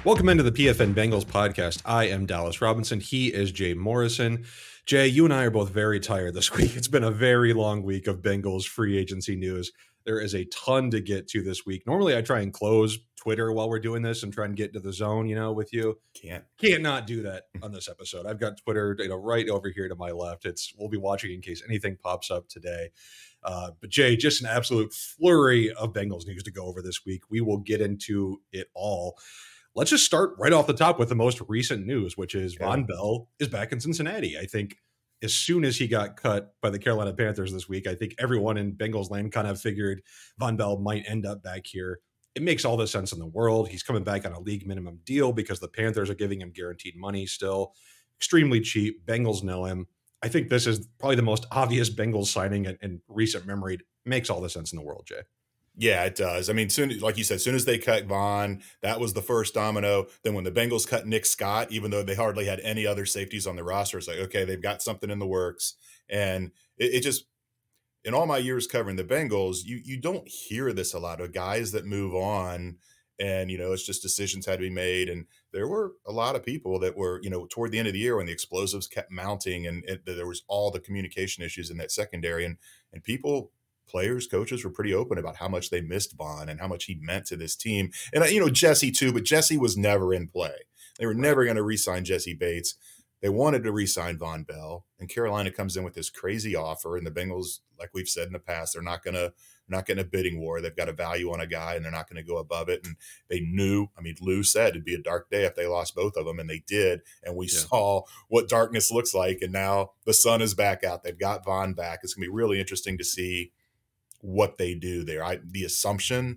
Welcome into the PFN Bengals podcast. I am Dallas Robinson. He is Jay Morrison. Jay, you and I are both very tired this week. It's been a very long week of Bengals free agency news. There is a ton to get to this week. Normally, I try and close Twitter while we're doing this and try and get into the zone, with you. Can't not do that on this episode. I've got Twitter, right over here to my left. We'll be watching in case anything pops up today. But Jay, just an absolute flurry of Bengals news to go over this week. We will get into it all. Let's just start right off the top with the most recent news, which is Vonn Bell is back in Cincinnati. I think as soon as he got cut by the Carolina Panthers this week, I think everyone in Bengals land kind of figured Vonn Bell might end up back here. It makes all the sense in the world. He's coming back on a league minimum deal because the Panthers are giving him guaranteed money still. Extremely cheap. Bengals know him. I think this is probably the most obvious Bengals signing in recent memory. It makes all the sense in the world, Jay. Yeah, it does. I mean, like you said, soon as they cut Vonn, that was the first domino. Then when the Bengals cut Nick Scott, even though they hardly had any other safeties on the roster, it's like, okay, they've got something in the works. And it just, in all my years covering the Bengals, you don't hear this a lot of guys that move on and, it's just decisions had to be made. And there were a lot of people that were, toward the end of the year when the explosives kept mounting and there was all the communication issues in that secondary and people, players, coaches were pretty open about how much they missed Vonn and how much he meant to this team. And, Jesse too, but Jesse was never in play. They were never going to re-sign Jesse Bates. They wanted to re-sign Vonn Bell, and Carolina comes in with this crazy offer. And the Bengals, like we've said in the past, they're not going to a bidding war. They've got a value on a guy, and they're not going to go above it. And they knew, Lou said it'd be a dark day if they lost both of them, and they did. And we saw what darkness looks like. And now the sun is back out. They've got Vonn back. It's going to be really interesting to see what they do there. The assumption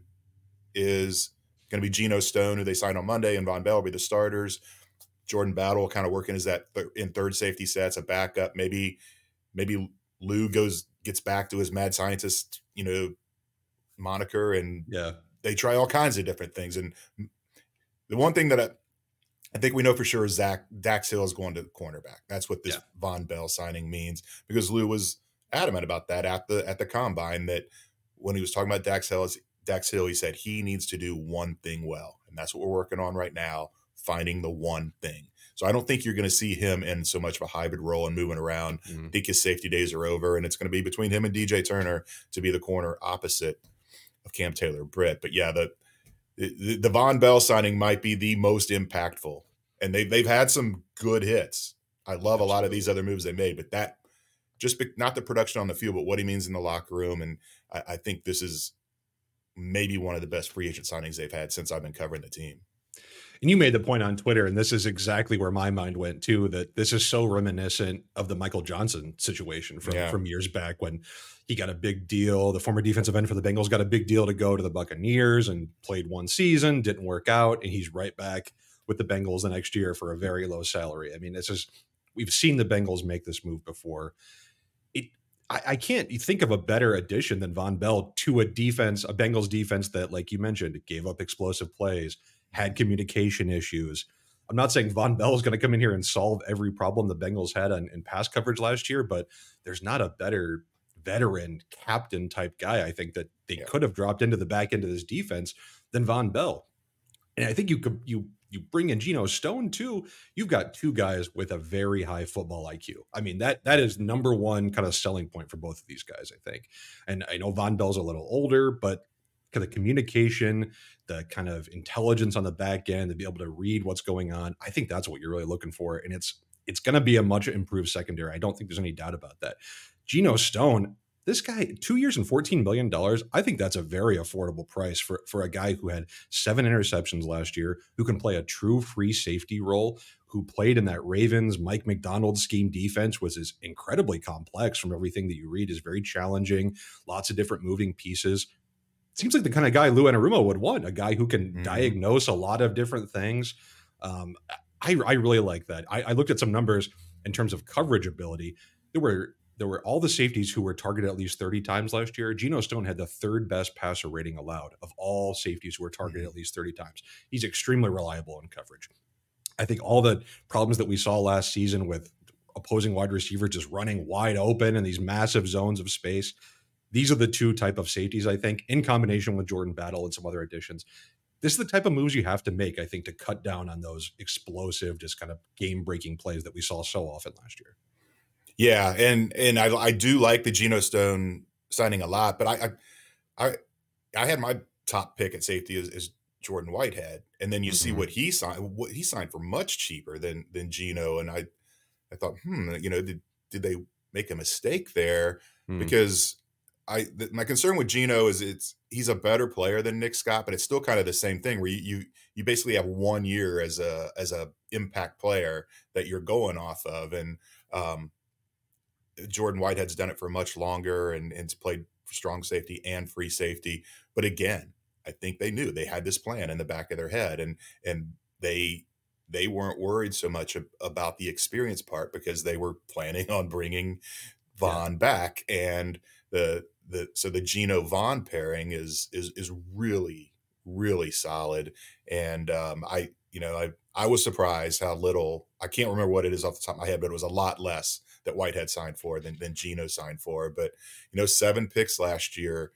is going to be Geno Stone, who they signed on Monday, and Vonn Bell will be the starters. Jordan Battle kind of working as that in third safety sets, a backup. Maybe Lou gets back to his mad scientist, moniker, and they try all kinds of different things. And the one thing that I think we know for sure is Dax Hill is going to cornerback. That's what this Vonn Bell signing means, because Lou was adamant about that at the combine, that when he was talking about Dax Hill, he said he needs to do one thing well. And that's what we're working on right now, finding the one thing. So I don't think you're going to see him in so much of a hybrid role and moving around. I think his safety days are over, and it's going to be between him and DJ Turner to be the corner opposite of Cam Taylor-Britt. But yeah, the Vonn Bell signing might be the most impactful. And they've had some good hits. I love a lot of these other moves they made, but that, not the production on the field, but what he means in the locker room. And I think this is maybe one of the best free agent signings they've had since I've been covering the team. And you made the point on Twitter, and this is exactly where my mind went too, that this is so reminiscent of the Michael Johnson situation from years back when he got a big deal. The former defensive end for the Bengals got a big deal to go to the Buccaneers and played one season, didn't work out, and he's right back with the Bengals the next year for a very low salary. We've seen the Bengals make this move before. I can't think of a better addition than Vonn Bell to a Bengals defense that, like you mentioned, gave up explosive plays, had communication issues. I'm not saying Vonn Bell is going to come in here and solve every problem the Bengals had in pass coverage last year, but there's not a better veteran captain type guy, I think, that they could have dropped into the back end of this defense than Vonn Bell. And I think you bring in Geno Stone too. You've got two guys with a very high football IQ. That is number one kind of selling point for both of these guys, I think. And I know Vonn Bell's a little older, but kind of communication, the kind of intelligence on the back end to be able to read what's going on, I think that's what you're really looking for. And it's going to be a much improved secondary. I don't think there's any doubt about that. Geno Stone, this guy, 2 years and $14 million, I think that's a very affordable price for a guy who had 7 interceptions last year, who can play a true free safety role, who played in that Ravens Mike McDonald scheme defense, which is incredibly complex from everything that you read, is very challenging, lots of different moving pieces. Seems like the kind of guy Lou Anarumo would want, a guy who can diagnose a lot of different things. I really like that. I looked at some numbers in terms of coverage ability. There were all the safeties who were targeted at least 30 times last year. Geno Stone had the third best passer rating allowed of all safeties who were targeted at least 30 times. He's extremely reliable in coverage. I think all the problems that we saw last season with opposing wide receivers just running wide open in these massive zones of space, these are the two type of safeties, I think, in combination with Jordan Battle and some other additions. this is the type of moves you have to make, I think, to cut down on those explosive, just kind of game breaking plays that we saw so often last year. Yeah, and I do like the Geno Stone signing a lot, but I I had my top pick at safety as Jordan Whitehead, and then you see Mhm. what he signed for much cheaper than Geno, and I thought, did they make a mistake there? Mm. Because my concern with Geno is he's a better player than Nick Scott, but it's still kind of the same thing where you basically have 1 year as a impact player that you're going off of, and um, Jordan Whitehead's done it for much longer and's played strong safety and free safety. But again, I think they knew they had this plan in the back of their head, and they weren't worried so much about the experience part because they were planning on bringing Yeah. Vaughn back, and the Geno Vaughn pairing is really solid, and I was surprised how little. I can't remember what it is off the top of my head, but it was a lot less that Whitehead signed for than Geno signed for. But 7 picks last year.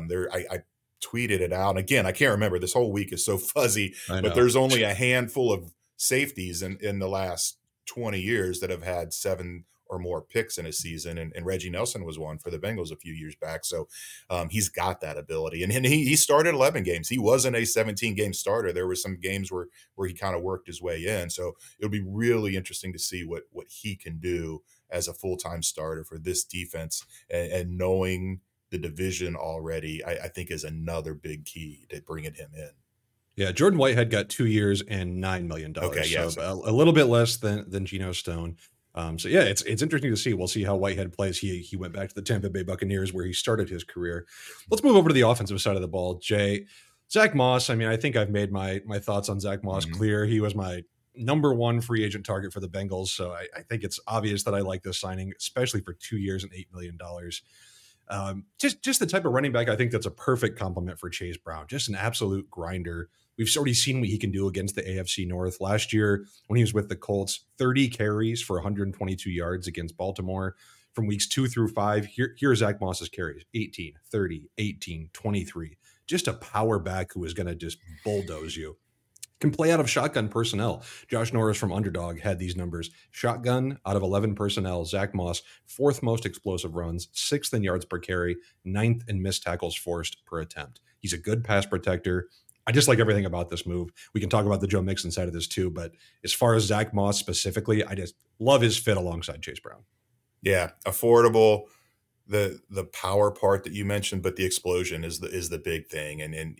I tweeted it out. And again, I can't remember. This whole week is so fuzzy, I but know. there's only a handful of safeties in the last 20 years that have had 7 or more picks in a season, and Reggie Nelson was one for the Bengals a few years back. So he's got that ability, and he started 11 games. He wasn't a 17-game starter. There were some games where he kind of worked his way in. So it'll be really interesting to see what he can do as a full-time starter for this defense, and knowing the division already, I think is another big key to bringing him in. Yeah, Jordan Whitehead got 2 years and $9 million, Okay, yeah, so so a little bit less than Geno Stone. So yeah, it's interesting to see. We'll see how Whitehead plays. He went back to the Tampa Bay Buccaneers where he started his career. Let's move over to the offensive side of the ball. Jay, Zach Moss. I mean, I think I've made my thoughts on Zach Moss mhm. clear. He was my number one free agent target for the Bengals, so I think it's obvious that I like this signing, especially for 2 years and $8 million. Just the type of running back I think that's a perfect complement for Chase Brown. Just an absolute grinder. We've already seen what he can do against the AFC North. Last year, when he was with the Colts, 30 carries for 122 yards against Baltimore. From weeks 2 through 5, here's Zach Moss's carries: 18, 30, 18, 23. Just a power back who is going to just bulldoze you. Can play out of shotgun personnel. Josh Norris from Underdog had these numbers. Shotgun out of 11 personnel. Zach Moss, fourth most explosive runs, sixth in yards per carry, ninth in missed tackles forced per attempt. He's a good pass protector. I just like everything about this move. We can talk about the Joe Mixon side of this too, but as far as Zach Moss specifically, I just love his fit alongside Chase Brown. Yeah, affordable. The power part that you mentioned, but the explosion is the big thing, and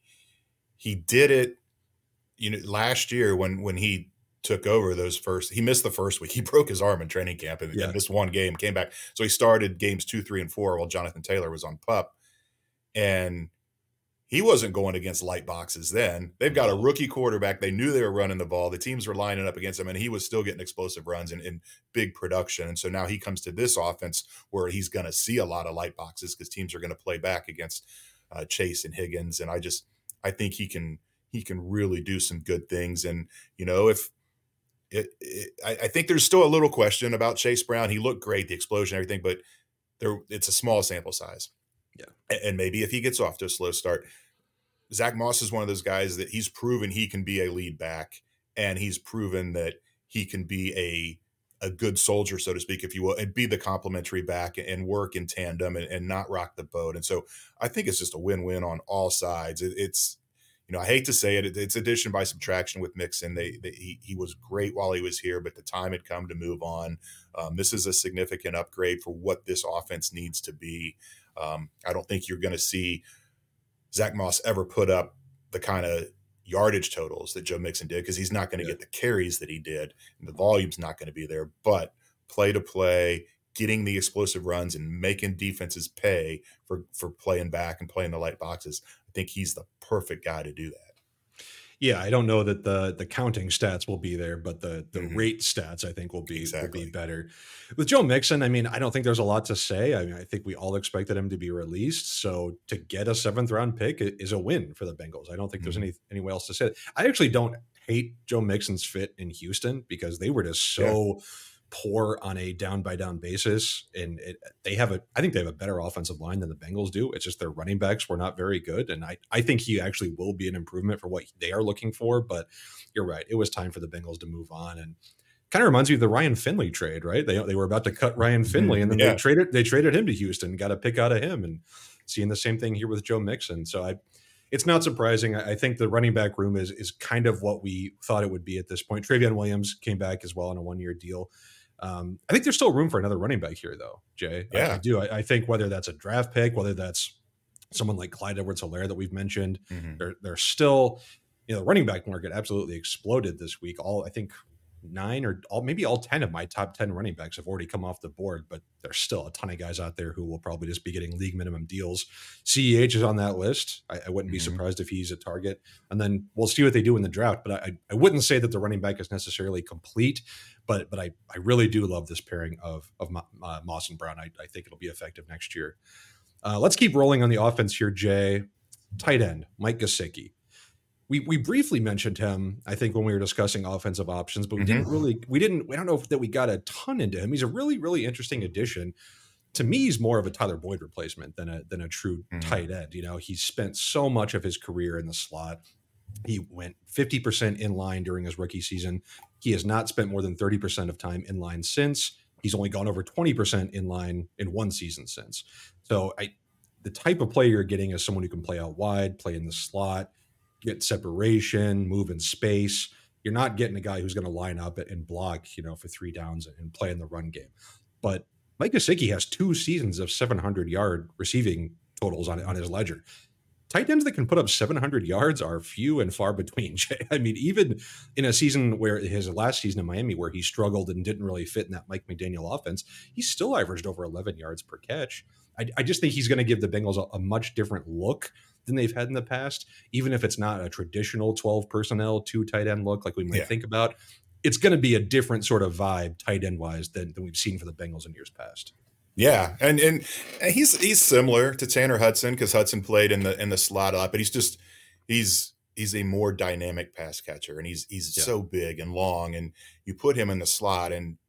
he did it. Last year when he took over he missed the first week. He broke his arm in training camp and Yeah. missed one game, came back. So he started games 2, 3, and 4 while Jonathan Taylor was on PUP. And he wasn't going against light boxes then. They've got a No. rookie quarterback. They knew they were running the ball. The teams were lining up against him, and he was still getting explosive runs and big production. And so now he comes to this offense where he's going to see a lot of light boxes because teams are going to play back against Chase and Higgins. And I think he can really do some good things. And if I think there's still a little question about Chase Brown. He looked great, the explosion, everything, but it's a small sample size. Yeah. And maybe if he gets off to a slow start, Zach Moss is one of those guys that he's proven he can be a lead back, and he's proven that he can be a good soldier, so to speak, if you will, and be the complementary back and work in tandem and not rock the boat. And so I think it's just a win-win on all sides. It's I hate to say it, it's addition by subtraction with Mixon. He was great while he was here, but the time had come to move on. This is a significant upgrade for what this offense needs to be. I don't think you're going to see Zach Moss ever put up the kind of yardage totals that Joe Mixon did because he's not going to Yeah. get the carries that he did, and the volume's not going to be there. But play to play, getting the explosive runs and making defenses pay for playing back and playing the light boxes, I think he's the perfect guy to do that. Yeah, I don't know that the counting stats will be there, but the Mhm. rate stats I think will be Exactly. better. With Joe Mixon, I mean, I don't think there's a lot to say. I mean, I think we all expected him to be released, so to get a seventh round pick is a win for the Bengals. I don't think there's Mhm. any way else to say it. I actually don't hate Joe Mixon's fit in Houston because they were just Yeah. so poor on a down by down basis. And I think they have a better offensive line than the Bengals do. It's just their running backs were not very good. And I think he actually will be an improvement for what they are looking for. But you're right. It was time for the Bengals to move on. And kind of reminds me of the Ryan Finley trade, right? They were about to cut Ryan Finley, and then they traded him to Houston, got a pick out of him, and seeing the same thing here with Joe Mixon. So it's not surprising. I think the running back room is kind of what we thought it would be at this point. Travion Williams came back as well on a 1-year deal. I think there's still room for another running back here, though, Jay. Yeah. I do. I think whether that's a draft pick, whether that's someone like Clyde Edwards-Helaire that we've mentioned, they're still, the running back market absolutely exploded this week. I think 9 or maybe all 10 of my top 10 running backs have already come off the board, but there's still a ton of guys out there who will probably just be getting league minimum deals. CEH is on that list. I wouldn't be surprised if he's a target, and then we'll see what they do in the draft. But I wouldn't say that the running back is necessarily complete, but I really do love this pairing of Moss and Brown. I think it'll be effective next year. Let's keep rolling on the offense here, Jay. Tight end, Mike Gesicki. We briefly mentioned him, I think, when we were discussing offensive options, but we don't know that we got a ton into him. He's a really, really interesting addition. To me, he's more of a Tyler Boyd replacement than a true tight end. He's spent so much of his career in the slot. He went 50% in line during his rookie season. He has not spent more than 30% of time in line since. He's only gone over 20% in line in one season since. So the type of player you're getting is someone who can play out wide, play in the slot, get separation, move in space. You're not getting a guy who's going to line up and block, for 3 downs and play in the run game. But Mike Gesicki has 2 seasons of 700-yard receiving totals on his ledger. Tight ends that can put up 700 yards are few and far between. I mean, even in a season where his last season in Miami, where he struggled and didn't really fit in that Mike McDaniel offense, he still averaged over 11 yards per catch. I just think he's going to give the Bengals a much different look than they've had in the past, even if it's not a traditional 12 personnel, 2 tight end look like we might think about. It's going to be a different sort of vibe tight end wise than we've seen for the Bengals in years past. Yeah, and he's similar to Tanner Hudson because Hudson played in the slot a lot, but he's a more dynamic pass catcher, and he's so big and long, and you put him in the slot, and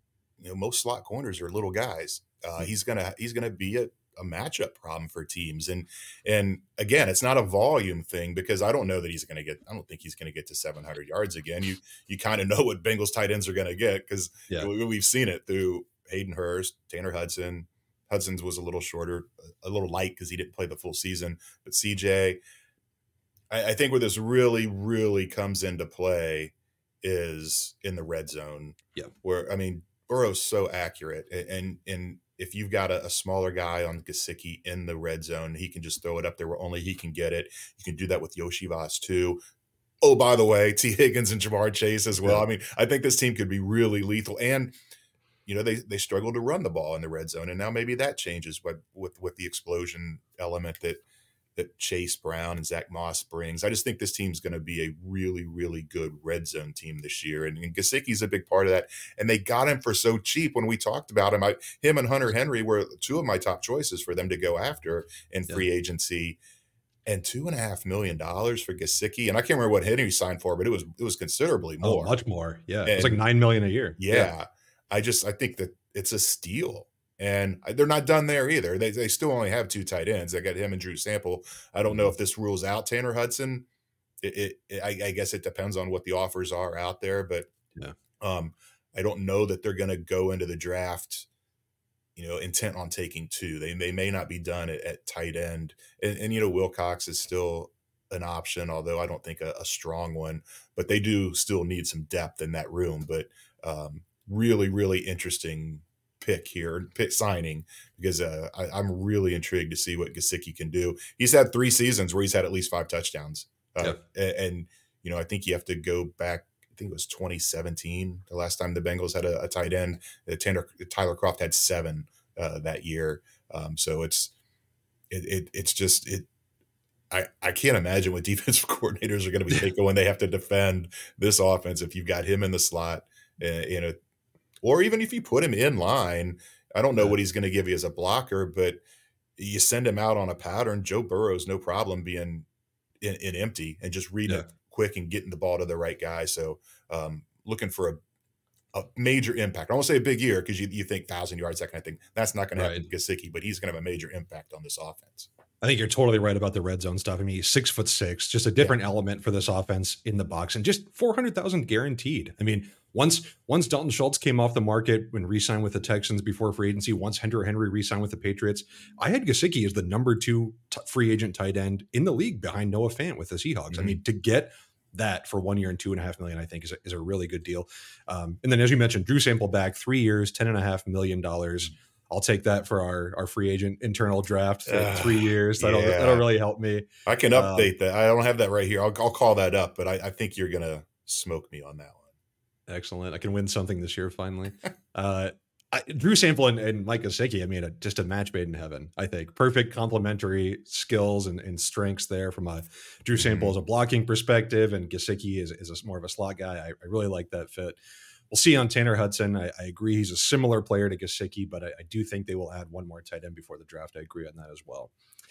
most slot corners are little guys. He's gonna be a matchup problem for teams, and again, it's not a volume thing because I don't think he's gonna get to 700 yards again. You kind of know what Bengals tight ends are gonna get because we've seen it through Hayden Hurst, Tanner Hudson. Hudson's was a little shorter, a little light because he didn't play the full season. But CJ, I think where this really, really comes into play is in the red zone. Yeah. Where, Burrow's so accurate. And if you've got a smaller guy on Gesicki in the red zone, he can just throw it up there where only he can get it. You can do that with Yoshi Voss too. Oh, by the way, T. Higgins and Jamar Chase as well. Yeah. I think this team could be really lethal. And they struggle to run the ball in the red zone, and now maybe that changes with the explosion element that Chase Brown and Zach Moss brings. I just think this team's going to be a really, really good red zone team this year, and Gesicki's a big part of that. And they got him for so cheap when we talked about him. Him and Hunter Henry were 2 of my top choices for them to go after in free agency. And $2.5 million for Gesicki, and I can't remember what Henry signed for, but it was considerably more, much more. Yeah, it's like $9 million a year. Yeah. I think that it's a steal, and they're not done there either. They still only have 2 tight ends. They got him and Drew Sample. I don't know if this rules out Tanner Hudson. I guess it depends on what the offers are out there, but I don't know that they're going to go into the draft, intent on taking 2. They may not be done at tight end, and Wilcox is still an option, although I don't think a strong one. But they do still need some depth in that room. But really, really interesting pick signing because I'm really intrigued to see what Gesicki can do. He's had 3 seasons where he's had at least 5 touchdowns. And I think you have to go back. I think it was 2017, the last time the Bengals had a tight end. Tyler Kroft had 7 that year. So it's just I can't imagine what defensive coordinators are going to be thinking when they have to defend this offense if you've got him in the slot. Or even if you put him in line, I don't know what he's going to give you as a blocker, but you send him out on a pattern. Joe Burrow's no problem being in empty and just reading it quick and getting the ball to the right guy. So looking for a major impact. I won't say a big year because you think 1,000 yards, that kind of thing. That's not going to Right. happen to Gesicki, but he's going to have a major impact on this offense. I think you're totally right about the red zone stuff. I mean, he's 6'6", just a Yeah. different element for this offense in the box, and just 400,000 guaranteed. I mean, once Dalton Schultz came off the market and re-signed with the Texans before free agency, once Hunter Henry re-signed with the Patriots, I had Gesicki as the number 2 free agent tight end in the league behind Noah Fant with the Seahawks. Mm-hmm. I mean, to get that for 1 year and $2.5 million, I think is a really good deal. And then, as you mentioned, Drew Sample back 3 years, $10.5 million. I'll take that for our free agent internal draft for 3 years. That'll really help me. I can update that. I don't have that right here. I'll call that up, but I think you're gonna smoke me on that one. Excellent. I can win something this year finally. Drew Sample and Mike Gesicki, I mean, just a match made in heaven, I think. Perfect complementary skills and strengths there from a Drew Sample as a blocking perspective, and Gesicki is more of a slot guy. I really like that fit. We'll see on Tanner Hudson. I agree he's a similar player to Gesicki, but I do think they will add one more tight end before the draft. I agree on that as well.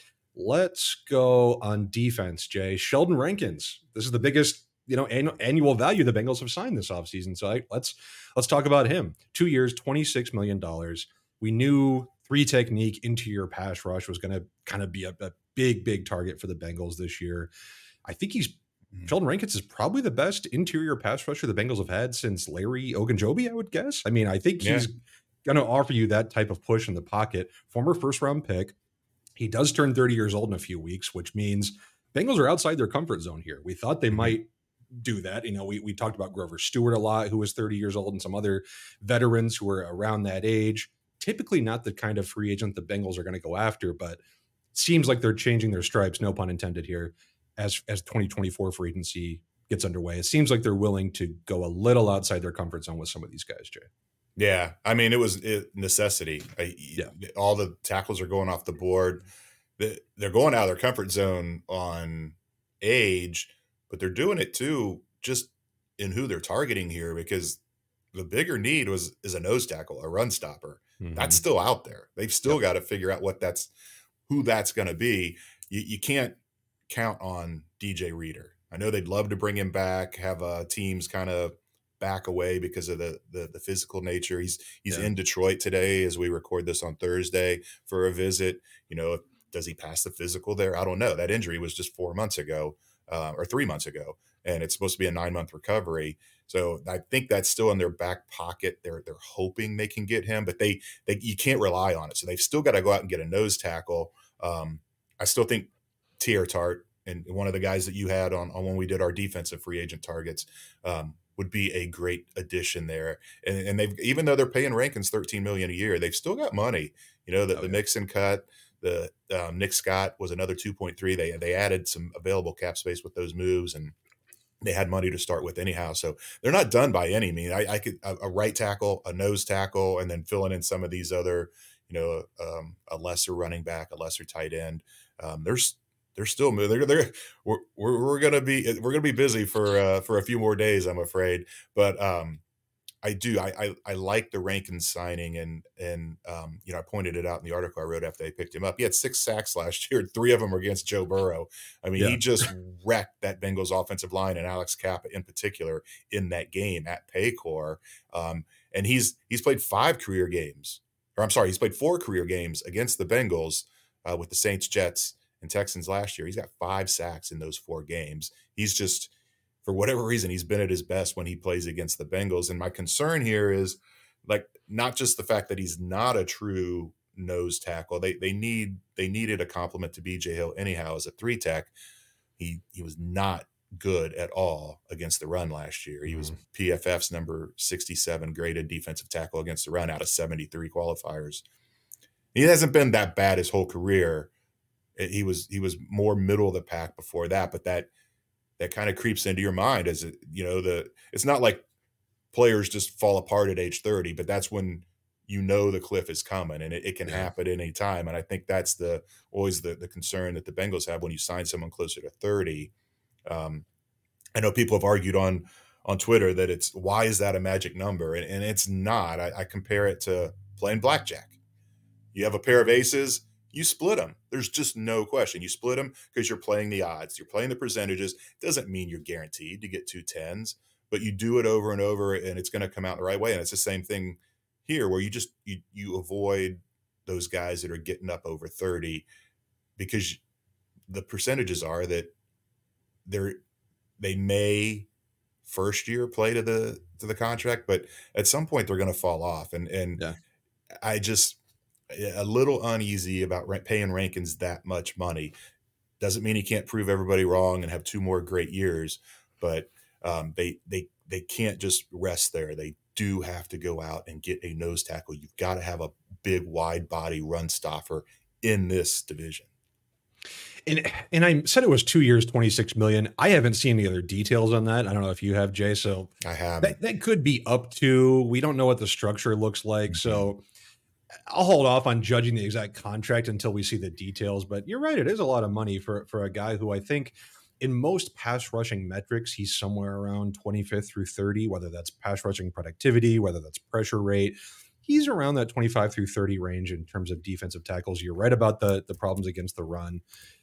Let's go on defense, Jay. Sheldon Rankins. This is the biggest annual value the Bengals have signed this offseason. So let's talk about him. 2 years, $26 million. We knew 3 technique interior pass rush was going to kind of be a big target for the Bengals this year. I think Sheldon Rankins is probably the best interior pass rusher the Bengals have had since Larry Ogunjobi, I would guess. I mean, I think he's going to offer you that type of push in the pocket. Former first-round pick. He does turn 30 years old in a few weeks, which means Bengals are outside their comfort zone here. We thought they might do that. We talked about Grover Stewart a lot, who was 30 years old, and some other veterans who are around that age. Typically not the kind of free agent the Bengals are going to go after, but it seems like they're changing their stripes, no pun intended here, as 2024 free agency gets underway. It seems like they're willing to go a little outside their comfort zone with some of these guys, Jay. Yeah, I mean, it was necessity. All the tackles are going off the board. They're going out of their comfort zone on age, but they're doing it too just in who they're targeting here, because the bigger need is a nose tackle, a run stopper. Mm-hmm. That's still out there. They've still got to figure out who that's going to be. You can't count on DJ Reader. I know they'd love to bring him back, have teams kind of back away because of the physical nature. He's in Detroit today as we record this on Thursday for a visit. Does he pass the physical there? I don't know. That injury was just 4 months ago or 3 months ago, and it's supposed to be a 9-month recovery. So I think that's still in their back pocket. They're hoping they can get him, but you can't rely on it. So they've still got to go out and get a nose tackle. I still think Teair Tart, and one of the guys that you had on when we did our defensive free agent targets, would be a great addition there. And they've, even though they're paying Rankins $13 million a year, they've still got money. The Mixon cut, the Nick Scott was another 2.3. They added some available cap space with those moves, and they had money to start with anyhow. So they're not done by any means. I could a right tackle, a nose tackle, and then filling in some of these other, a lesser running back, a lesser tight end. They're still moving. We're gonna be busy for a few more days, I'm afraid. But I like the Rankins signing, and I pointed it out in the article I wrote after they picked him up. He had 6 sacks last year. 3 of them were against Joe Burrow. I mean, he just wrecked that Bengals offensive line, and Alex Kappa in particular in that game at Paycor. And he's played 5 career games, or I'm sorry, he's played 4 career games against the Bengals with the Saints, Jets, and Texans last year. He's got 5 sacks in those 4 games. He's just, for whatever reason, he's been at his best when he plays against the Bengals. And my concern here is, like, not just the fact that he's not a true nose tackle. They needed a complement to BJ Hill anyhow as a 3-tech. He was not good at all against the run last year. He was PFF's number 67 graded defensive tackle against the run out of 73 qualifiers. He hasn't been that bad his whole career. He was more middle of the pack before that, but that kind of creeps into your mind as it's not like players just fall apart at age 30, but that's when the cliff is coming, and it can happen at any time. And I think that's always the concern that the Bengals have when you sign someone closer to 30. I know people have argued on Twitter that why is that a magic number? And it's not. I compare it to playing blackjack. You have a pair of aces, you split them. There's just no question. You split them because you're playing the odds. You're playing the percentages. Doesn't mean you're guaranteed to get 2 10s, but you do it over and over, and it's going to come out the right way. And it's the same thing here, where you avoid those guys that are getting up over 30, because the percentages are that they're they may first year play to the contract, but at some point they're going to fall off. And Yeah. I just a little uneasy about paying Rankins that much money. Doesn't mean he can't prove everybody wrong and have two more great years, but they can't just rest there. They do have to go out and get a nose tackle. You've got to have a big, wide body run stopper in this division. And I said it was 2 years, 26 million. I haven't seen any other details on that. I don't know if you have, Jay. So I have that could be up to. We don't know what the structure looks like. Mhm. So I'll hold off on judging the exact contract until we see the details. But you're right; it is a lot of money for a guy who I think, in most pass rushing metrics, he's somewhere around 25th through 30. Whether that's pass rushing productivity, whether that's pressure rate, he's around that 25 through 30 range in terms of defensive tackles. You're right about the problems against the run.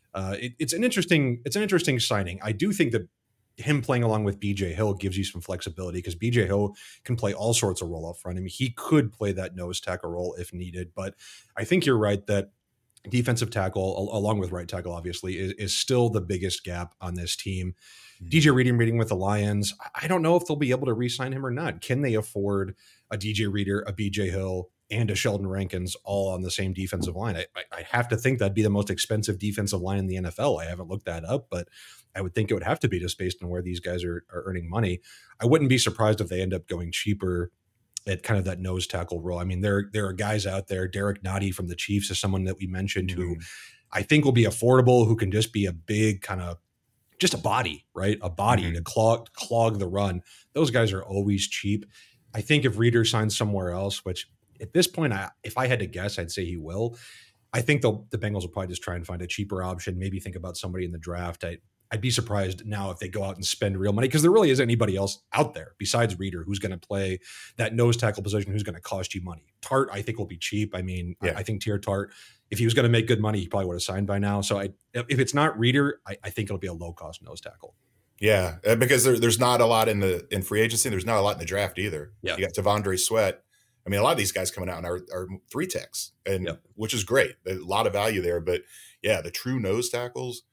It's an interesting signing. I do think that him playing along with BJ Hill gives you some flexibility, because BJ Hill can play all sorts of role up front. I mean, he could play that nose tackle role if needed, but I think you're right that defensive tackle, along with right tackle, obviously, is still the biggest gap on this team. DJ Reader meeting with the Lions. I don't know if they'll be able to re-sign him or not. Can they afford a DJ Reader, a BJ Hill, and a Sheldon Rankins all on the same defensive line? I have to think that'd be the most expensive defensive line in the NFL. I haven't looked that up, but I would think it would have to be, just based on where these guys are earning money. I wouldn't be surprised if they end up going cheaper at kind of that nose tackle role. I mean, there are guys out there. Derek Nottie from the Chiefs is someone that we mentioned who I think will be affordable, who can just be a big kind of just a body, right? A body to clog the run. Those guys are always cheap. I think if Reader signs somewhere else, which at this point, if I had to guess, I'd say he will. I think the Bengals will probably just try and find a cheaper option. Maybe think about somebody in the draft. I'd be surprised now if they go out and spend real money, because there really isn't anybody else out there besides Reader who's going to play that nose tackle position, who's going to cost you money. Tart, I think, will be cheap. I mean, I think Tier Tart, if he was going to make good money, he probably would have signed by now. So if it's not Reader, I think it'll be a low cost nose tackle. Yeah, because there's not a lot in free agency. There's not a lot in the draft either. Yeah. You got Tavondre Sweat. I mean, a lot of these guys coming out are three techs, and which is great. A lot of value there. But yeah, the true nose tackles,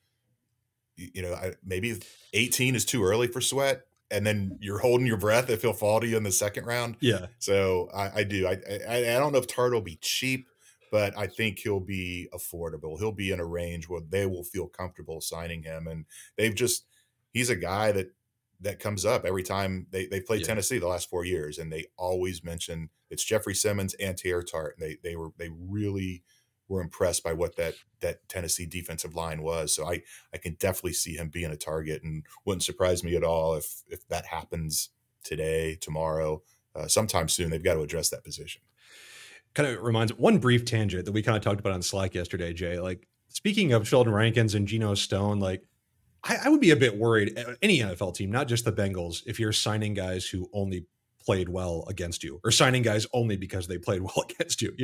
maybe 18 is too early for Sweat, and then you're holding your breath if he'll fall to you in the second round. Yeah. So I don't know if Tart will be cheap, but I think he'll be affordable. He'll be in a range where they will feel comfortable signing him, and he's a guy that comes up every time they played Tennessee the last 4 years, and they always mention it's Jeffrey Simmons and Tier Tart. And they really were impressed by what that Tennessee defensive line was. So I can definitely see him being a target, and wouldn't surprise me at all if that happens today, tomorrow, sometime soon. They've got to address that position. Kind of reminds one brief tangent that we kind of talked about on Slack yesterday, Jay. Like, speaking of Sheldon Rankins and Geno Stone, like, I would be a bit worried, any NFL team, not just the Bengals, if you're signing guys who only played well against you, or signing guys only because they played well against you.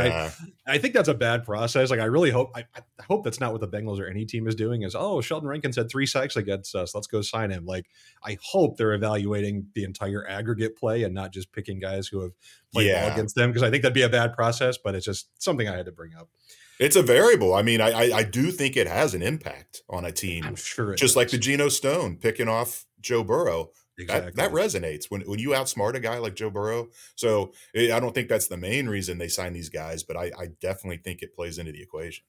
I think that's a bad process. Like, I really hope, I hope that's not what the Bengals or any team is doing, is, oh, Sheldon Rankins had 3 sacks against us, let's go sign him. Like, I hope they're evaluating the entire aggregate play and not just picking guys who have played well against them, because I think that'd be a bad process, but it's just something I had to bring up. It's a variable. I mean, I do think it has an impact on a team. I'm sure just like the Geno Stone picking off Joe Burrow. Exactly. That resonates when you outsmart a guy like Joe Burrow. So I don't think that's the main reason they sign these guys, but I definitely think it plays into the equation.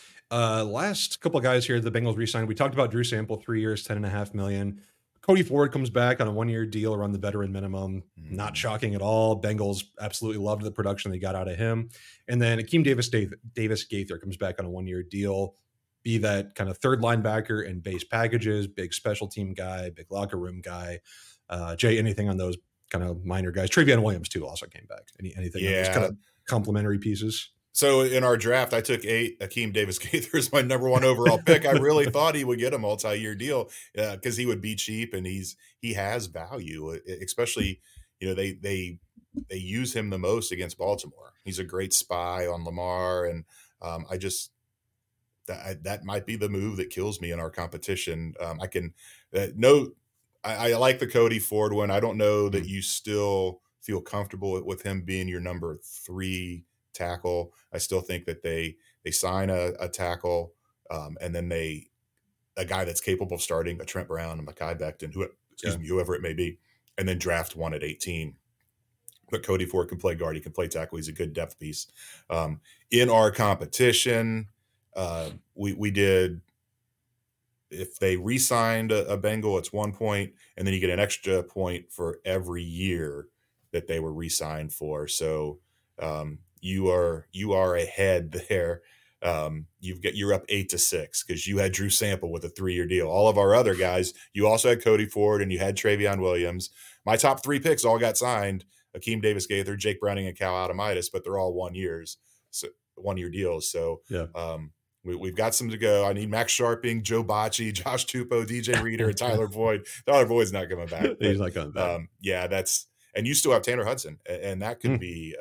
Last couple of guys here the Bengals re-signed. We talked about Drew Sample, 3 years, $10.5 million. Cody Ford comes back on a 1-year deal around the veteran minimum. Not shocking at all. Bengals absolutely loved the production they got out of him. And then Akeem Davis Gaither comes back on a 1-year deal. Be that kind of third linebacker in base packages, big special team guy, big locker room guy. Jay, anything on those kind of minor guys? Travion Williams too also came back. Anything on those kind of complementary pieces? So in our draft, I took Akeem Davis Gaither as my number 1 overall pick. I really thought he would get a multi-year deal because he would be cheap, and he has value, especially, they use him the most against Baltimore. He's a great spy on Lamar, and that might be the move that kills me in our competition. I can I like the Cody Ford one. I don't know that Mm. you still feel comfortable with him being your number 3 tackle. I still think that they sign a tackle, and then they a guy that's capable of starting a Trent Brown, a Mekhi Becton, Yeah. whoever it may be, and then draft one at 18. But Cody Ford can play guard. He can play tackle. He's a good depth piece. In our competition, we did, if they re-signed a Bengal, it's 1 point, and then you get an extra point for every year that they were re-signed for. So you are ahead there. You're up 8-6 because you had Drew Sample with a 3-year deal. All of our other guys, you also had Cody Ford and you had Travion Williams. My top 3 picks all got signed: Akeem Davis Gaither, Jake Browning, and Cal Adamitis, but they're all 1-year deals. So Yeah. we've got some to go. I need Max Sharping, Joe Bocci, Josh Tupou, DJ Reader, and Tyler Boyd. Tyler Boyd's not coming back. He's But not coming back. yeah, and you still have Tanner Hudson, and that could Mm. be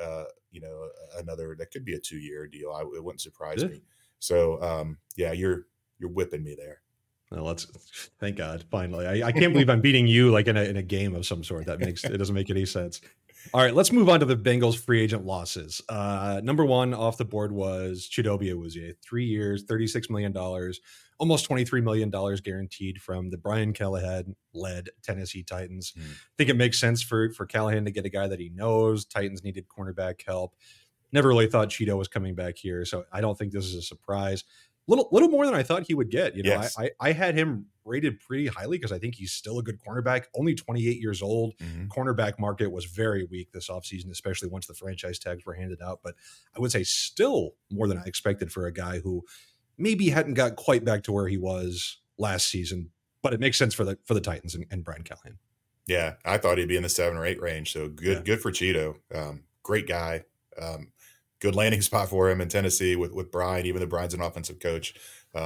that could be a 2-year deal. It wouldn't surprise Yeah. me. So yeah, you're whipping me there. Well, let's thank God. Finally, I can't believe I'm beating you like in a game of some sort. It doesn't make any sense. All right, let's move on to the Bengals free agent losses. Number one off the board was Chidobe Awuzie, 3 years, $36 million, almost $23 million guaranteed from the Brian Callahan-led Tennessee Titans. I think it makes sense for Callahan to get a guy that he knows. Titans needed cornerback help. Never really thought Cheeto was coming back here, so I don't think this is a surprise. Little more than I thought he would get. Yes. I had him rated pretty highly because I think he's still a good cornerback. Only 28 years old. Cornerback market was very weak this offseason, especially once the franchise tags were handed out. But I would say still more than I expected for a guy who maybe hadn't got quite back to where he was last season. But it makes sense for the Titans and Brian Callahan. Yeah, I thought he'd be in the 7 or 8 range. So good for Cheeto. Great guy. Good landing spot for him in Tennessee with Brian, even though Brian's an offensive coach.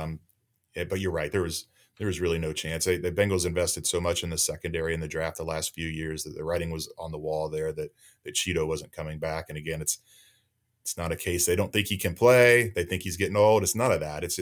But you're right. There was really no chance. The Bengals invested so much in the secondary in the draft the last few years that the writing was on the wall there that Cheeto wasn't coming back. And again, it's not a case they don't think he can play. They think he's getting old. It's none of that. It's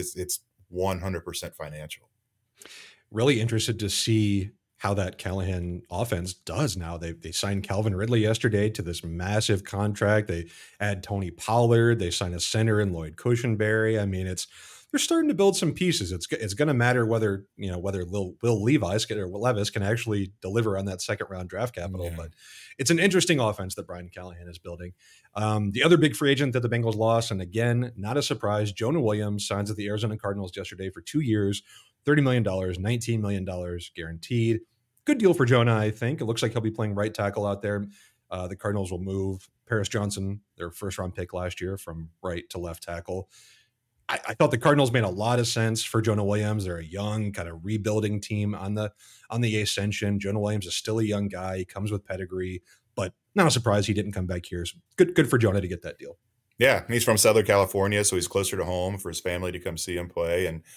100% financial. Really interested to see how that Callahan offense does now. They signed Calvin Ridley yesterday to this massive contract. They add Tony Pollard. They sign a center in Lloyd Cushenberry. I mean, they're starting to build some pieces. It's going to matter whether Will Levis can actually deliver on that second round draft capital. Yeah. But it's an interesting offense that Brian Callahan is building. The other big free agent that the Bengals lost, and again, not a surprise, Jonah Williams signs with the Arizona Cardinals yesterday for 2 years. $30 million, $19 million guaranteed. Good deal for Jonah, I think. It looks like he'll be playing right tackle out there. The Cardinals will move Paris Johnson, their first-round pick last year, from right to left tackle. I thought the Cardinals made a lot of sense for Jonah Williams. They're a young, kind of rebuilding team on the ascension. Jonah Williams is still a young guy. He comes with pedigree, but not a surprise he didn't come back here. So good for Jonah to get that deal. Yeah, he's from Southern California, so he's closer to home for his family to come see him play. And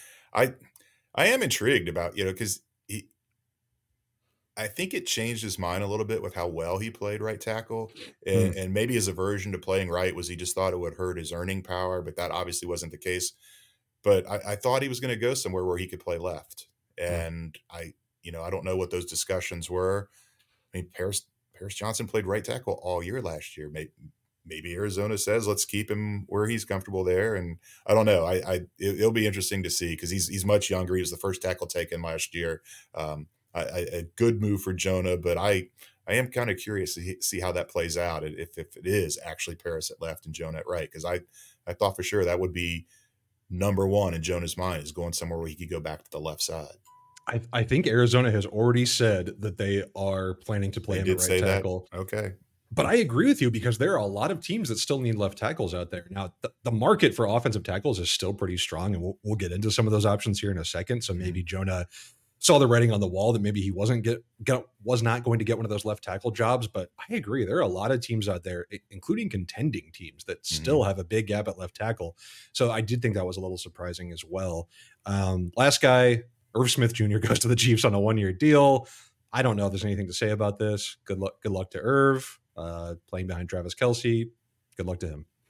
I am intrigued about, because I think it changed his mind a little bit with how well he played right tackle. And maybe his aversion to playing right was he just thought it would hurt his earning power, but that obviously wasn't the case. But I thought he was going to go somewhere where he could play left. And I don't know what those discussions were. I mean, Paris Johnson played right tackle all year last year. Maybe Arizona says, let's keep him where he's comfortable there. And I don't know. It'll be interesting to see because he's much younger. He was the first tackle taken last year. A good move for Jonah, but I am kind of curious to see how that plays out if it is actually Paris at left and Jonah at right, because I thought for sure that would be number one in Jonah's mind, is going somewhere where he could go back to the left side. I think Arizona has already said that they are planning to play him at right tackle. That? Okay. But I agree with you because there are a lot of teams that still need left tackles out there. Now, the market for offensive tackles is still pretty strong, and we'll get into some of those options here in a second. So maybe Jonah saw the writing on the wall that maybe he was not going to get one of those left tackle jobs. But I agree. There are a lot of teams out there, including contending teams, that still have a big gap at left tackle. So I did think that was a little surprising as well. Last guy, Irv Smith Jr. goes to the Chiefs on a 1-year deal. I don't know if there's anything to say about this. Good luck to Irv, playing behind Travis Kelce. Good luck to him.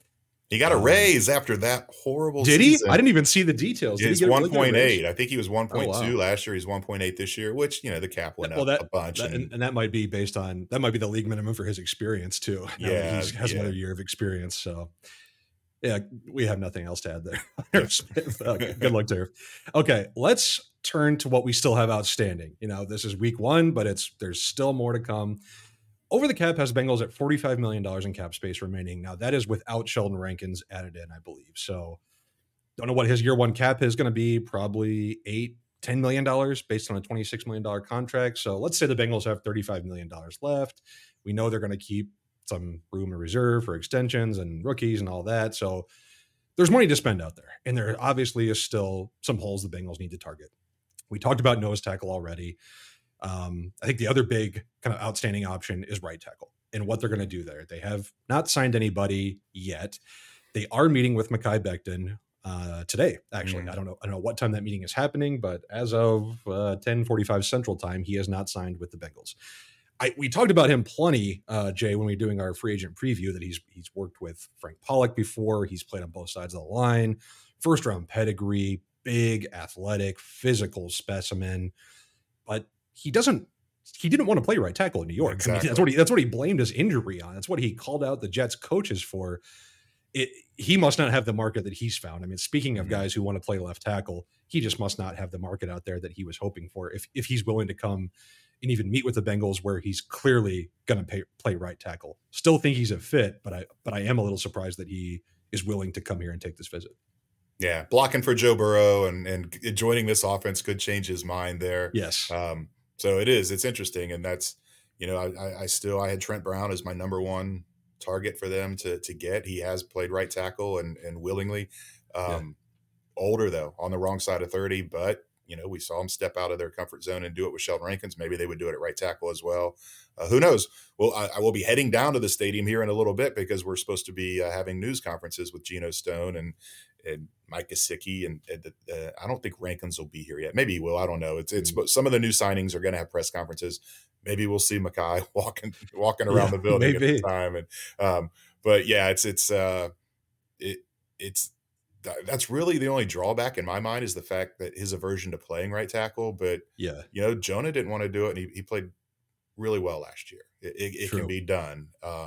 He got a raise after that horrible Did he? I season. didn't even see the details. Did he It's get a really good raise? 1.8. I think he was Oh 1.2 wow. last year. He's 1.8 this year, which, the cap went Well, up a bunch. and that might be based on that might be the league minimum for his experience too. Now that he Yeah, has yeah, another year of experience, so yeah, we have nothing else to add yeah. there. Smith, good luck there. Okay, let's turn to what we still have outstanding. This is week one, but there's still more to come. Over the cap has Bengals at $45 million in cap space remaining. Now that is without Sheldon Rankins added in, I believe. So don't know what his year one cap is going to be. Probably $10 million based on a $26 million contract. So let's say the Bengals have $35 million left. We know they're going to keep some room in reserve for extensions and rookies and all that. So there's money to spend out there. And there obviously is still some holes the Bengals need to target. We talked about nose tackle already. I think the other big kind of outstanding option is right tackle and what they're going to do there. They have not signed anybody yet. They are meeting with Mekhi Becton today, actually. I don't know what time that meeting is happening, but as of 10:45 Central Time, he has not signed with the Bengals. We talked about him plenty, Jay, when we were doing our free agent preview, that he's worked with Frank Pollock before. He's played on both sides of the line. First round pedigree, big, athletic, physical specimen, but he didn't want to play right tackle in New York. Exactly. I mean, that's what he blamed his injury on. That's what he called out the Jets coaches for. He must not have the market that he's found. I mean, speaking of guys who want to play left tackle, he just must not have the market out there that he was hoping for. If he's willing to come and even meet with the Bengals, where he's clearly going to play right tackle, still think he's a fit. But I am a little surprised that he is willing to come here and take this visit. Yeah, blocking for Joe Burrow and joining this offense could change his mind there. Yes. So it's interesting, and that's I had Trent Brown as my number one target for them to get. He has played right tackle and willingly. Older though, on the wrong side of 30, but we saw him step out of their comfort zone and do it with Sheldon Rankins. Maybe they would do it at right tackle as well. Who knows? Well, I will be heading down to the stadium here in a little bit because we're supposed to be having news conferences with Geno Stone and Mike Gesicki, and I don't think Rankins will be here yet. Maybe he will. I don't know. It's some of the new signings are going to have press conferences. Maybe we'll see Mekhi walking around the building at the time. And but yeah, it's that's really the only drawback in my mind is the fact that his aversion to playing right tackle. But Jonah didn't want to do it, and he played really well last year. It can be done.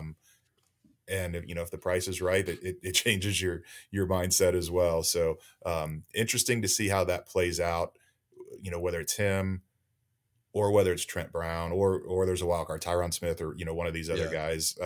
And if the price is right, it changes your mindset as well. So interesting to see how that plays out. Whether it's him or whether it's Trent Brown or there's a wild card, Tyron Smith, or one of these other guys.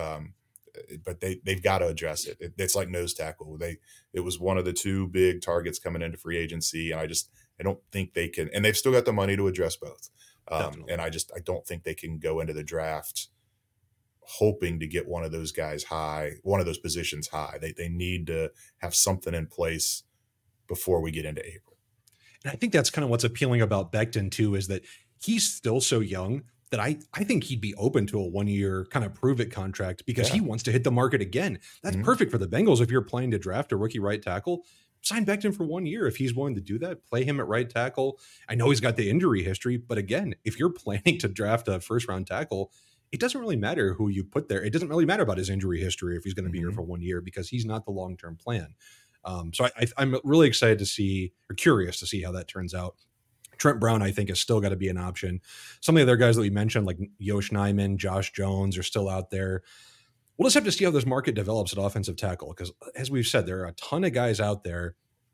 But they've got to address it. It's like nose tackle. It was one of the two big targets coming into free agency, and I don't think they can. And they've still got the money to address both. And I don't think they can go into the draft hoping to get one of those guys high, one of those positions high. They need to have something in place before we get into April. And I think that's kind of what's appealing about Becton too, is that he's still so young that I think he'd be open to a 1-year kind of prove it contract because he wants to hit the market again. That's perfect for the Bengals. If you're planning to draft a rookie right tackle, sign Becton for 1 year. If he's willing to do that, play him at right tackle. I know he's got the injury history, but again, if you're planning to draft a first round tackle, it doesn't really matter who you put there. It doesn't really matter about his injury history if he's going to be here for 1 year because he's not the long-term plan. So I'm really excited to see, or curious to see how that turns out. Trent Brown, I think, has still got to be an option. Some of the other guys that we mentioned, like Yosh Nijman, Josh Jones, are still out there. We'll just have to see how this market develops at offensive tackle because, as we've said, there are a ton of guys out there.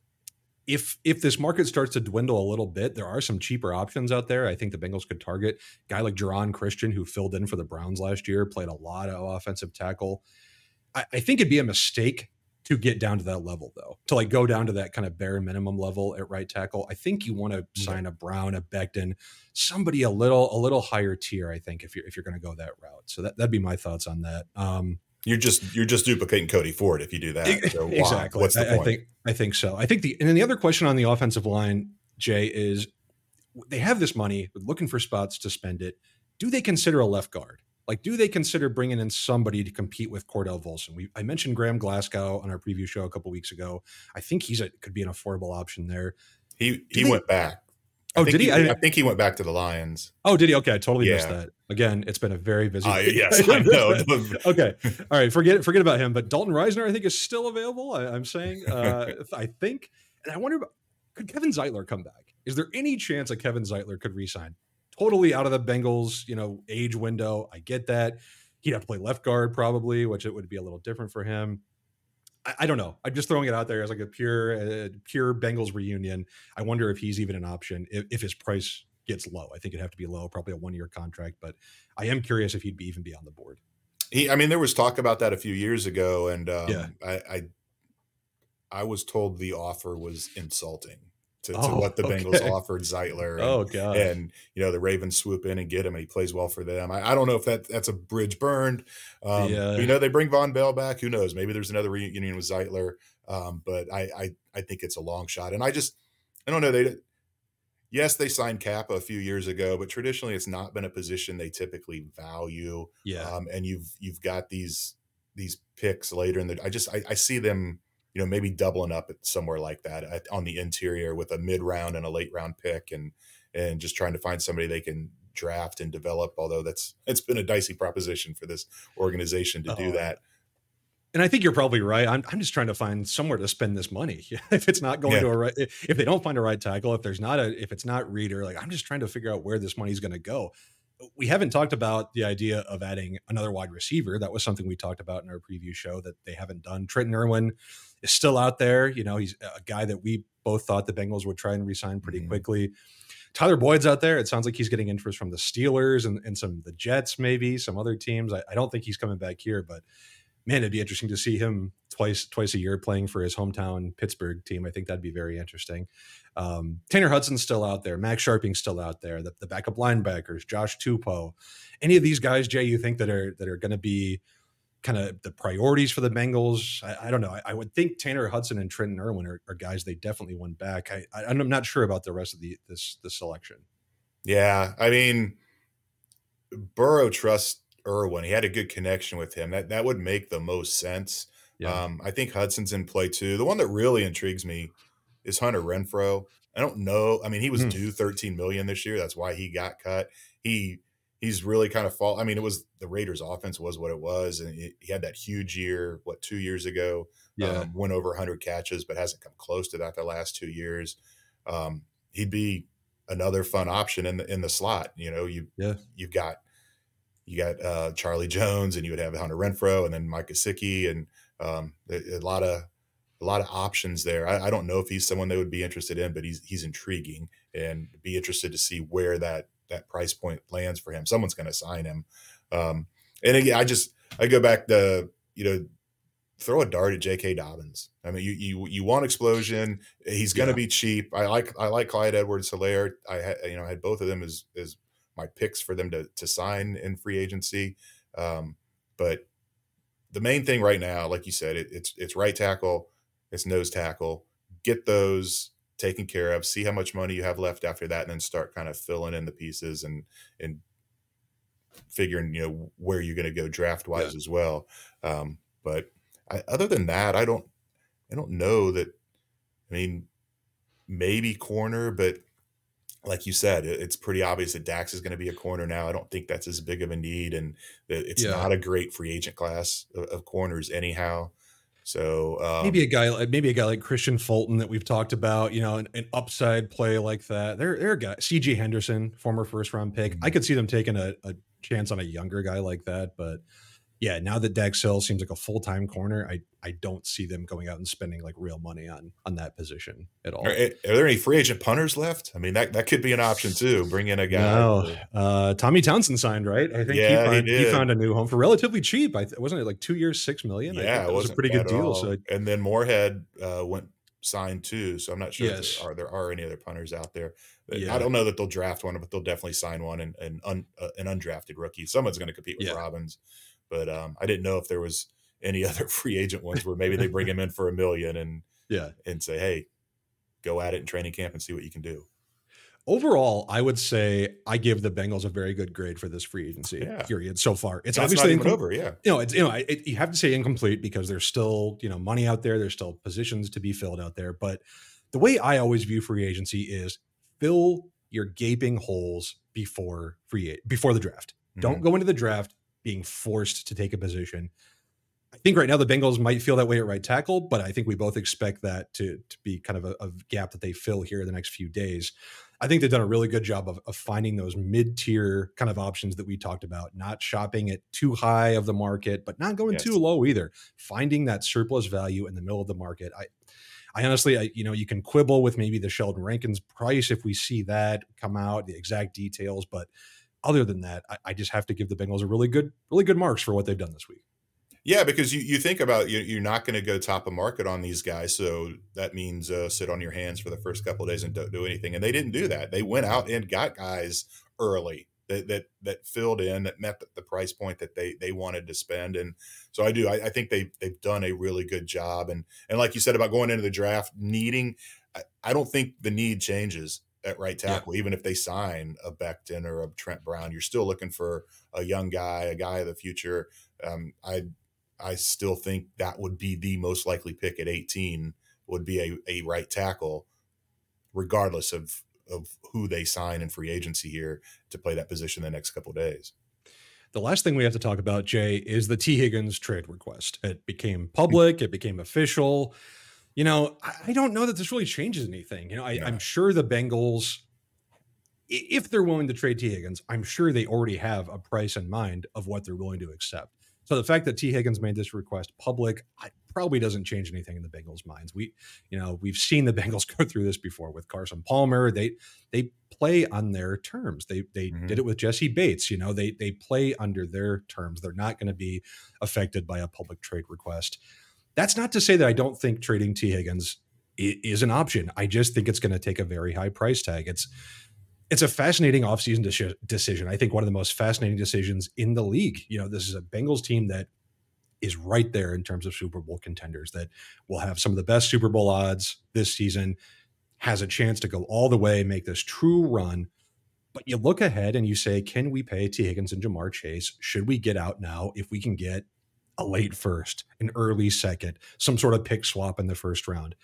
If this market starts to dwindle a little bit, there are some cheaper options out there. I think the Bengals could target a guy like Jaron Christian, who filled in for the Browns last year, played a lot of offensive tackle. I think it'd be a mistake to get down to that level, though, to like go down to that kind of bare minimum level at right tackle. I think you want to sign a Brown, a Becton, somebody a little higher tier. I think if you're going to go that route. So that'd be my thoughts on that. You're just duplicating Cody Ford if you do that. So exactly. What's the point? I think so. I think and then the other question on the offensive line, Jay, is they have this money, looking for spots to spend it. Do they consider a left guard? Like, do they consider bringing in somebody to compete with Cordell Volson? I mentioned Graham Glasgow on our preview show a couple weeks ago. I think could be an affordable option there. He went back. Oh, did he? I think he went back to the Lions. Oh, did he? Okay, I totally missed Yeah. that. Again, it's been a very busy week. Yes, I know. Okay, all right, forget about him. But Dalton Reisner, I think, is still available. I'm saying, I think, and I wonder, could Kevin Zeitler come back? Is there any chance that Kevin Zeitler could resign? Totally out of the Bengals, age window. I get that. He'd have to play left guard probably, which it would be a little different for him. I don't know. I'm just throwing it out there as like a pure Bengals reunion. I wonder if he's even an option if his price gets low. I think it'd have to be low, probably a 1-year contract. But I am curious if he'd even be on the board. There was talk about that a few years ago, and Yeah. I was told the offer was insulting to what the Bengals offered Zeitler. And, God. And, the Ravens swoop in and get him, and he plays well for them. I don't know if that's a bridge burned. They bring Von Bell back. Who knows? Maybe there's another reunion with Zeitler. But I think it's a long shot. And I don't know. Yes, they signed Kappa a few years ago, but traditionally it's not been a position they typically value. Yeah. And you've got these picks later in I see them, maybe doubling up at somewhere like that on the interior with a mid-round and a late-round pick, and just trying to find somebody they can draft and develop. Although it's been a dicey proposition for this organization to do that. And I think you're probably right. I'm just trying to find somewhere to spend this money. If it's not going to if they don't find a right tackle, if it's not Reader, like I'm just trying to figure out where this money's going to go. We haven't talked about the idea of adding another wide receiver. That was something we talked about in our preview show that they haven't done. Trenton Irwin is still out there. He's a guy that we both thought the Bengals would try and re-sign pretty quickly. Tyler Boyd's out there. It sounds like he's getting interest from the Steelers and some of the Jets, maybe some other teams. I don't think he's coming back here, but man, it'd be interesting to see him twice a year playing for his hometown Pittsburgh team. I think that'd be very interesting. Tanner Hudson's still out there. Max Sharping's still out there. The backup linebackers, Josh Tupou. Any of these guys, Jay, you think that are going to be kind of the priorities for the Bengals? I don't know. I would think Tanner Hudson and Trenton Irwin are guys they definitely want back. I'm not sure about the rest of the selection. Yeah, Burrow trusts Irwin. He had a good connection with him. That would make the most sense. Yeah. I think Hudson's in play too. The one that really intrigues me is Hunter Renfrow. I don't know. He was due $13 million this year. That's why he got cut. He's really kind of it was the Raiders offense was what it was. And he had that huge year, 2 years ago, went over 100 catches, but hasn't come close to that the last 2 years. He'd be another fun option in the slot. You've got Charlie Jones, and you would have Hunter Renfrow, and then Mike Gesicki, and a lot of options there. I don't know if he's someone they would be interested in, but he's intriguing, and be interested to see where that price point lands for him. Someone's going to sign him. And again, I go back to throw a dart at J.K. Dobbins. You want explosion. He's going to be cheap. I like Clyde Edwards-Helaire. I had both of them as my picks for them to sign in free agency. But the main thing right now, like you said, it's right tackle, it's nose tackle. Get those taken care of, see how much money you have left after that, and then start kind of filling in the pieces and figuring, where you're going to go draft wise as well. But other than that, I don't know that, maybe corner, but like you said, it's pretty obvious that Dax is going to be a corner now. I don't think that's as big of a need, and it's not a great free agent class of corners anyhow. So maybe a guy like Christian Fulton that we've talked about, an upside play like that. They're a guy, C.J. Henderson, former first-round pick. I could see them taking a chance on a younger guy like that, but yeah, now that Dax Hill seems like a full-time corner, I don't see them going out and spending like real money on that position at all. Are there any free agent punters left? That could be an option too. Bring in a guy. No. Tommy Townsend signed, right? I think he found a new home for relatively cheap. Wasn't it like 2 years, $6 million? Yeah, it was a pretty good deal. So, and then Moorhead went signed too. So I'm not sure if there are any other punters out there. I don't know that they'll draft one, but they'll definitely sign one, and an undrafted rookie. Someone's going to compete with Robbins. But I didn't know if there was any other free agent ones where maybe they bring him in for $1 million and say, hey, go at it in training camp and see what you can do. Overall, I would say I give the Bengals a very good grade for this free agency period so far. It's obviously not even over. Yeah. You have to say incomplete because there's still, money out there. There's still positions to be filled out there. But the way I always view free agency is fill your gaping holes before the draft. Don't Mhm. go into the draft being forced to take a position. I think right now the Bengals might feel that way at right tackle, but I think we both expect that to be kind of a gap that they fill here in the next few days. I think they've done a really good job of finding those mid-tier kind of options that we talked about, not shopping at too high of the market, but not going too Yes. low either. Finding that surplus value in the middle of the market. I honestly, you can quibble with maybe the Sheldon Rankins price if we see that come out, the exact details, but other than that, I just have to give the Bengals a really good marks for what they've done this week. Yeah, because you think about you're not going to go top of market on these guys, so that means sit on your hands for the first couple of days and don't do anything. And they didn't do that. They went out and got guys early that filled in, that met the price point that they wanted to spend. And so I think they've done a really good job. And like you said about going into the draft needing, I don't think the need changes at right Yeah. tackle. Even if they sign a Becton or a Trent Brown, you're still looking for a young guy, a guy of the future. I still think that would be the most likely pick at 18 would be a right tackle, regardless of who they sign in free agency here to play that position the next couple of days. The last thing we have to talk about, Jay, is the T. Higgins trade request. It became public, it became official. I don't know that this really changes anything. I'm No. sure the Bengals, if they're willing to trade T. Higgins, I'm sure they already have a price in mind of what they're willing to accept. So the fact that T. Higgins made this request public probably doesn't change anything in the Bengals' minds. We've seen the Bengals go through this before with Carson Palmer. They play on their terms. They did Mhm. it with Jesse Bates. They play under their terms. They're not going to be affected by a public trade request. That's not to say that I don't think trading T. Higgins is an option. I just think it's going to take a very high price tag. It's a fascinating offseason decision. I think one of the most fascinating decisions in the league. This is a Bengals team that is right there in terms of Super Bowl contenders, that will have some of the best Super Bowl odds this season, has a chance to go all the way, make this true run. But you look ahead and you say, can we pay T. Higgins and Jamar Chase? Should we get out now if we can get a late first, an early second, some sort of pick swap in the first round?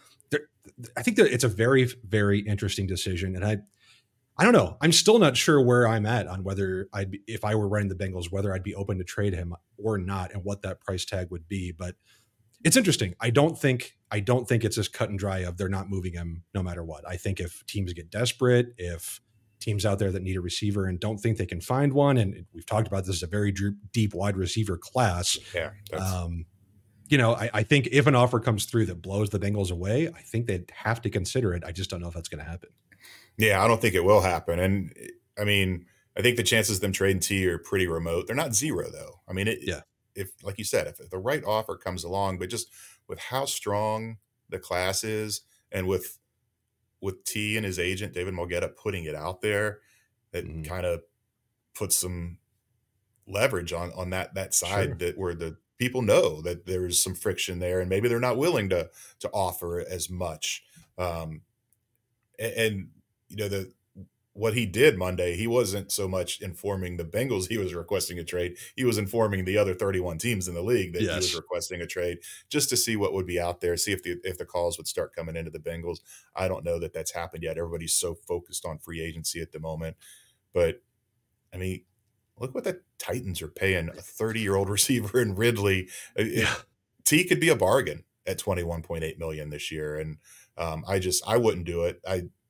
I think that it's a very, very interesting decision. And I don't know. I'm still not sure where I'm at on whether if I were running the Bengals, whether I'd be open to trade him or not, and what that price tag would be. But it's interesting. I don't think it's as cut and dry of they're not moving him no matter what. I think if teams get desperate, if teams out there that need a receiver and don't think they can find one, and we've talked about this is a very deep wide receiver class. Yeah, that's Um, I think if an offer comes through that blows the Bengals away, I think they'd have to consider it. I just don't know if that's going to happen. yeah. I don't think it will happen. And I mean, I think the chances of them trading T are pretty remote. They're not zero though. I mean, Yeah. if like you said, if the right offer comes along, but just with how strong the class is, and with T and his agent David Mulgeta putting it out there, that Mhm. kind of puts some leverage on that Sure. side, that where the people know that there's some friction there, and maybe they're not willing to offer as much. Um, and the what he did Monday, he wasn't so much informing the Bengals he was requesting a trade. He was informing the other 31 teams in the league that he was Yes. requesting a trade, just to see what would be out there, see if the calls would start coming into the Bengals. I don't know that that's happened yet. Everybody's so focused on free agency at the moment. But I mean, look what the Titans are paying a 30-year-old receiver in Ridley. Yeah. T could be a bargain at 21.8 million this year. And I wouldn't do it.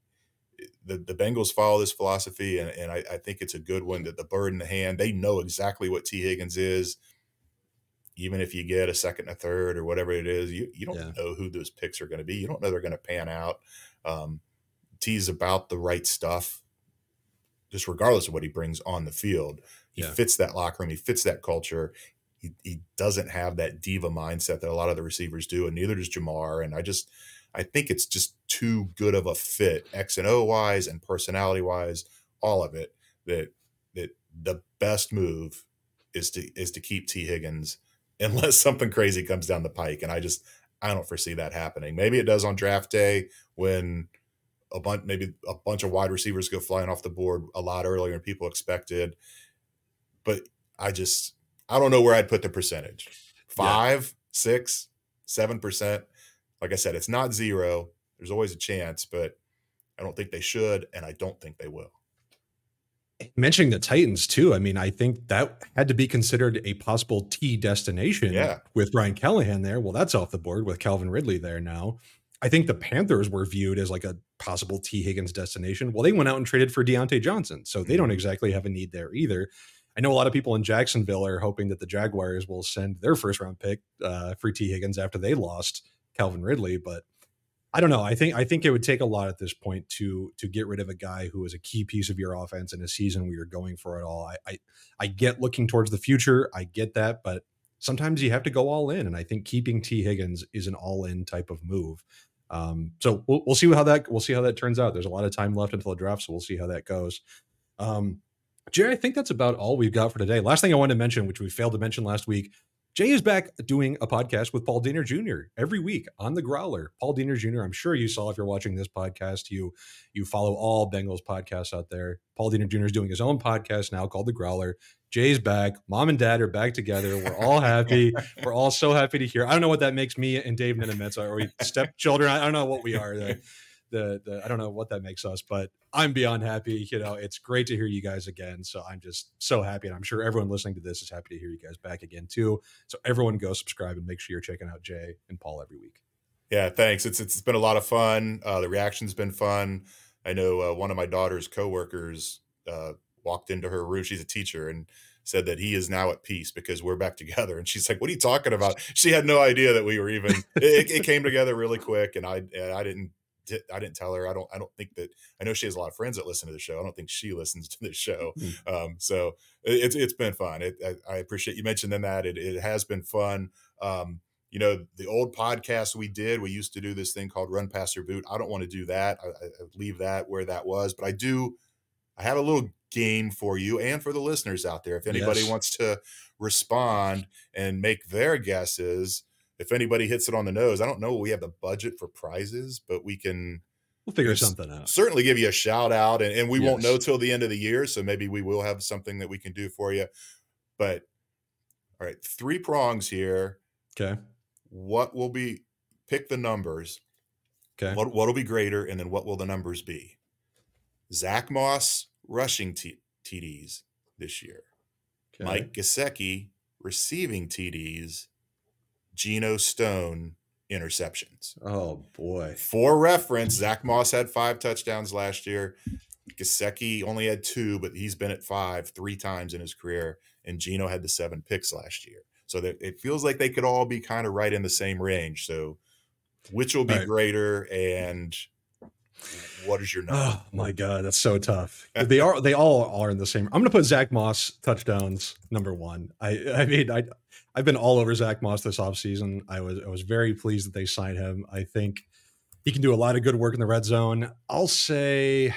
The Bengals follow this philosophy, and I think it's a good one, that the bird in the hand, they know exactly what T. Higgins is. Even if you get a second, a third, or whatever it is, you don't Yeah. know who those picks are going to be. You don't know they're going to pan out. Um, T's about the right stuff, just regardless of what he brings on the field. He Yeah. fits that locker room. He fits that culture. He doesn't have that diva mindset that a lot of the receivers do, and neither does Jamar. And I think it's just too good of a fit, X and O wise and personality wise, all of it. That the best move is to keep T Higgins unless something crazy comes down the pike. And I don't foresee that happening. Maybe it does on draft day when maybe a bunch of wide receivers go flying off the board a lot earlier than people expected. But I just I don't know where I'd put the percentage. Yeah. 5, 6, 7%. Like I said, it's not zero. There's always a chance, but I don't think they should, and I don't think they will. Mentioning the Titans too, I mean, I think that had to be considered a possible T destination Yeah. with Brian Callahan there. Well, that's off the board with Calvin Ridley there now. I think the Panthers were viewed as like a possible T Higgins destination. Well, they went out and traded for Deontay Johnson, so they don't exactly have a need there either. I know a lot of people in Jacksonville are hoping that the Jaguars will send their first round pick for T Higgins after they lost Calvin Ridley, but I don't know. I think it would take a lot at this point to get rid of a guy who is a key piece of your offense in a season where you're going for it all. I get looking towards the future. I get that, but sometimes you have to go all in, and I think keeping T Higgins is an all in type of move. So we'll see how that turns out. There's a lot of time left until the draft, so we'll see how that goes. Jay, I think that's about all we've got for today. Last thing I wanted to mention, which we failed to mention last week, Jay is back doing a podcast with Paul Dehner Jr. every week on the Growler. Paul Dehner Jr., I'm sure you saw if you're watching this podcast, you follow all Bengals podcasts out there. Paul Dehner Jr. is doing his own podcast now called The Growler. Jay's back. Mom and dad are back together. We're all happy. We're all so happy to hear. I don't know what that makes me and Dave Nenemetz. Are we stepchildren? I don't know what we are. I don't know what that makes us, but I'm beyond happy. You know, it's great to hear you guys again. So I'm just so happy. And I'm sure everyone listening to this is happy to hear you guys back again too. So everyone go subscribe and make sure you're checking out Jay and Paul every week. Yeah, thanks. It's been a lot of fun. The reaction's been fun. I know one of my daughter's coworkers walked into her room. She's a teacher and said that he is now at peace because we're back together. And she's like, "What are you talking about?" She had no idea that we were even. It came together really quick, and I didn't tell her. I don't think that. I know she has a lot of friends that listen to the show. I don't think she listens to the show. So it's been fun. I appreciate you mentioning that. It has been fun. You know, the old podcast we used to do this thing called Run Pass Your Boot. I don't want to do that. I leave that where that was, but I have a little game for you and for the listeners out there. If anybody wants to respond and make their guesses, if anybody hits it on the nose, I don't know we have the budget for prizes, but we'll figure something out. Certainly give you a shout out, and we won't know till the end of the year. So maybe we will have something that we can do for you. But all right, 3 prongs here. Okay. Pick the numbers. Okay. What will be greater, and then what will the numbers be? Zach Moss rushing TDs this year. Okay. Mike Gesicki receiving TDs. Geno Stone interceptions. Oh boy. For reference, Zach Moss had 5 touchdowns last year. Gesicki only had 2, but he's been at 5 3 times in his career. And Geno had the 7 picks last year. So that it feels like they could all be kind of right in the same range. So which will be greater, and what is your number? Oh my God, that's so tough. They all are in the same. I'm going to put Zach Moss touchdowns number 1. I mean, I've been all over Zach Moss this offseason. I was very pleased that they signed him. I think he can do a lot of good work in the red zone. I'll say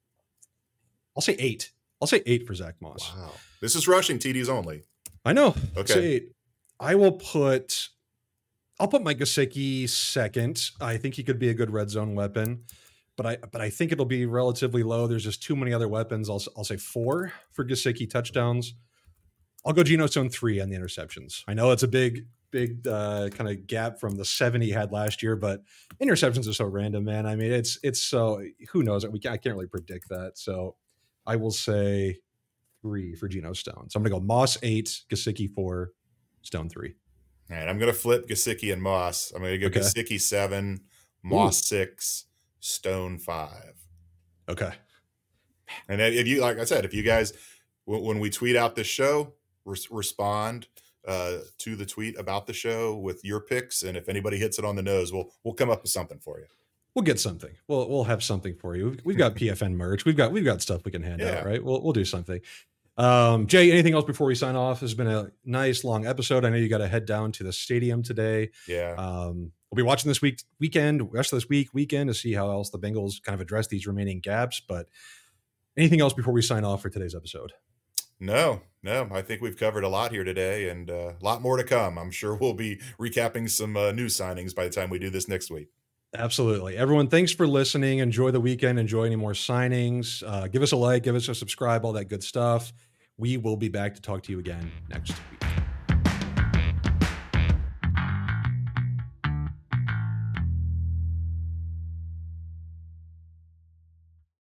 8. I'll say 8 for Zach Moss. Wow. This is rushing TDs only. I know. Okay. Say 8. I'll put Mike Gesicki second. I think he could be a good red zone weapon, but I think it'll be relatively low. There's just too many other weapons. I'll say 4 for Gesicki touchdowns. I'll go Geno Stone 3 on the interceptions. I know it's a big kind of gap from the 7 he had last year, but interceptions are so random, man. I mean, it's so, who knows? I can't really predict that. So I will say 3 for Geno Stone. So I'm going to go Moss 8, Gesicki 4, Stone 3. All right, I'm going to flip Gesicki and Moss. I'm going to go Gesicki 7, Moss 6, Stone 5. Okay. And if you, like I said, if you guys, when we tweet out this show, respond to the tweet about the show with your picks, and if anybody hits it on the nose, we'll come up with something for you. We'll get something. We'll have something for you. We've got PFN merch. We've got stuff we can hand out, right? We'll do something. Jay, anything else before we sign off? This has been a nice long episode. I know you got to head down to the stadium today. Yeah. We'll be watching this weekend to see how else the Bengals kind of address these remaining gaps. But anything else before we sign off for today's episode? No. I think we've covered a lot here today, and a lot more to come. I'm sure we'll be recapping some new signings by the time we do this next week. Absolutely. Everyone, thanks for listening. Enjoy the weekend. Enjoy any more signings. Give us a like, give us a subscribe, all that good stuff. We will be back to talk to you again next week.